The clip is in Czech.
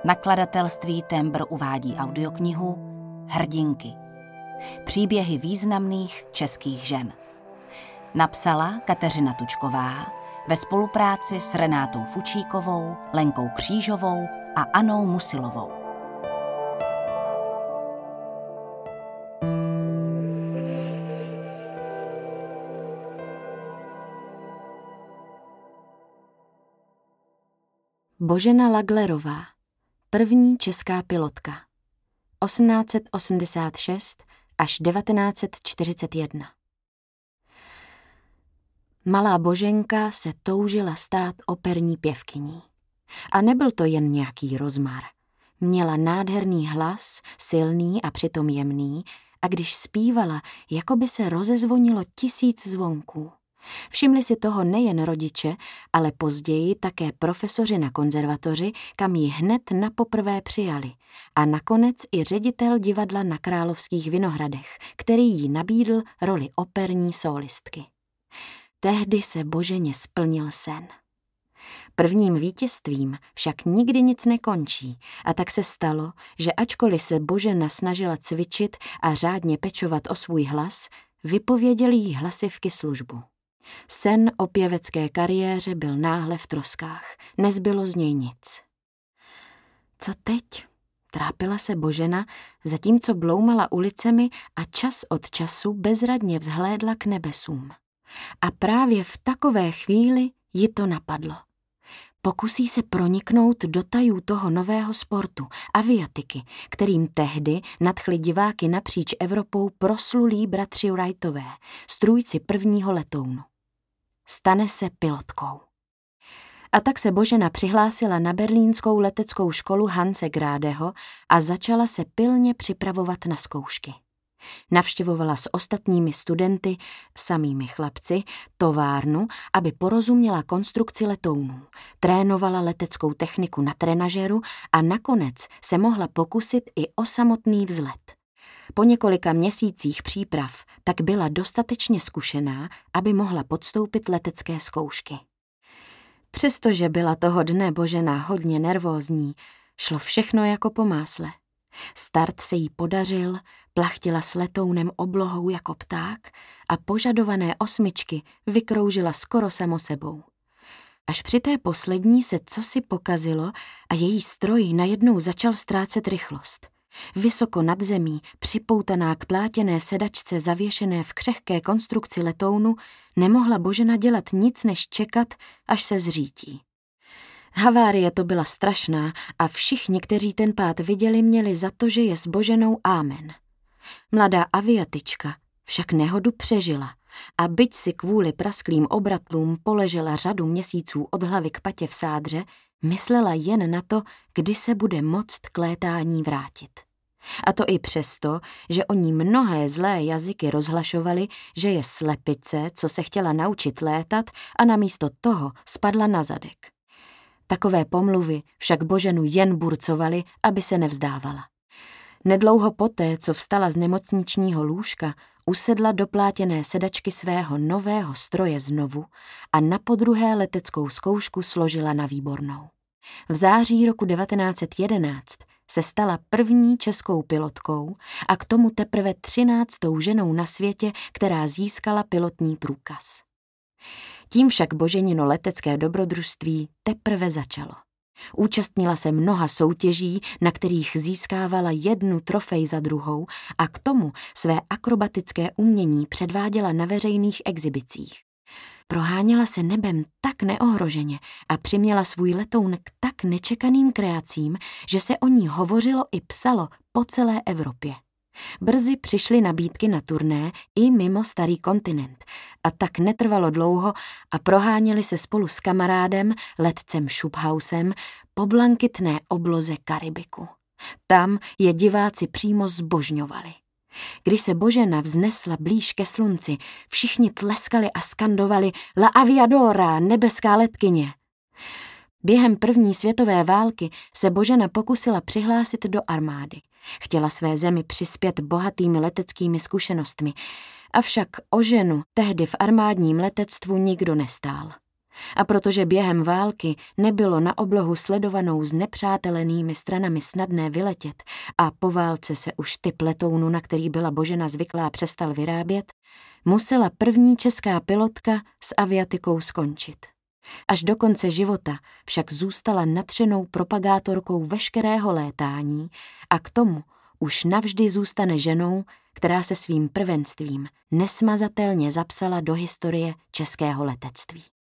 Nakladatelství Tembr uvádí audioknihu Hrdinky. Příběhy významných českých žen. Napsala Kateřina Tučková ve spolupráci s Renátou Fučíkovou, Lenkou Křížovou a Anou Musilovou. Božena Laglerová, první česká pilotka, 1886 až 1941. Malá Boženka se toužila stát operní pěvkyní. A nebyl to jen nějaký rozmar. Měla nádherný hlas, silný a přitom jemný, a když zpívala, jako by se rozezvonilo 1000 zvonků. Všimli si toho nejen rodiče, ale později také profesoři na konzervatoři, kam ji hned napoprvé přijali, a nakonec i ředitel divadla na Královských Vinohradech, který jí nabídl roli operní sólistky. Tehdy se Boženě splnil sen. Prvním vítězstvím však nikdy nic nekončí, a tak se stalo, že ačkoliv se Božena snažila cvičit a řádně pečovat o svůj hlas, vypověděly jí hlasivky službu. Sen o pěvecké kariéře byl náhle v troskách, nezbylo z něj nic. Co teď? Trápila se Božena, zatímco bloumala ulicemi a čas od času bezradně vzhlédla k nebesům. A právě v takové chvíli ji to napadlo. Pokusí se proniknout do tajů toho nového sportu, aviatiky, kterým tehdy nadchli diváky napříč Evropou proslulí bratři Wrightové, strůjci prvního letounu. Stane se pilotkou. A tak se Božena přihlásila na berlínskou leteckou školu Hanse Grádeho a začala se pilně připravovat na zkoušky. Navštěvovala s ostatními studenty, samými chlapci, továrnu, aby porozuměla konstrukci letounů, trénovala leteckou techniku na trenažeru a nakonec se mohla pokusit i o samotný vzlet. Po několika měsících příprav tak byla dostatečně zkušená, aby mohla podstoupit letecké zkoušky. Přestože byla toho dne Božena hodně nervózní, šlo všechno jako po másle. Start se jí podařil, plachtila s letounem oblohou jako pták a požadované 8 vykroužila skoro samo sebou. Až při té poslední se cosi pokazilo a její stroj najednou začal ztrácet rychlost. Vysoko nad zemí, připoutaná k plátěné sedačce zavěšené v křehké konstrukci letounu, nemohla Božena dělat nic než čekat, až se zřítí. Havárie to byla strašná a všichni, kteří ten pád viděli, měli za to, že je s Boženou ámen. Mladá aviatička však nehodu přežila a byť si kvůli prasklým obratlům poležela řadu měsíců od hlavy k patě v sádře, myslela jen na to, kdy se bude moct k létání vrátit. A to i přesto, že o ní mnohé zlé jazyky rozhlašovaly, že je slepice, co se chtěla naučit létat, a namísto toho spadla na zadek. Takové pomluvy však Boženu jen burcovaly, aby se nevzdávala. Nedlouho poté, co vstala z nemocničního lůžka, usedla do plátěné sedačky svého nového stroje znovu a napodruhé leteckou zkoušku složila na výbornou. V září roku 1911 se stala první českou pilotkou a k tomu teprve 13. ženou na světě, která získala pilotní průkaz. Tím však Boženino letecké dobrodružství teprve začalo. Účastnila se mnoha soutěží, na kterých získávala jednu trofej za druhou, a k tomu své akrobatické umění předváděla na veřejných exhibicích. Proháněla se nebem tak neohroženě a přiměla svůj letoun k tak nečekaným kreacím, že se o ní hovořilo i psalo po celé Evropě. Brzy přišly nabídky na turné i mimo starý kontinent a tak netrvalo dlouho a proháněli se spolu s kamarádem, letcem Schubhausem, po blankitné obloze Karibiku. Tam je diváci přímo zbožňovali. Když se Božena vznesla blíž ke slunci, všichni tleskali a skandovali La Aviadora, nebeská letkyně. Během první světové války se Božena pokusila přihlásit do armády. Chtěla své zemi přispět bohatými leteckými zkušenostmi, avšak o ženu tehdy v armádním letectvu nikdo nestál. A protože během války nebylo na oblohu sledovanou s nepřátelenými stranami snadné vyletět a po válce se už typ letounu, na který byla Božena zvyklá, přestal vyrábět, musela první česká pilotka s aviatikou skončit. Až do konce života však zůstala nadšenou propagátorkou veškerého létání a k tomu už navždy zůstane ženou, která se svým prvenstvím nesmazatelně zapsala do historie českého letectví.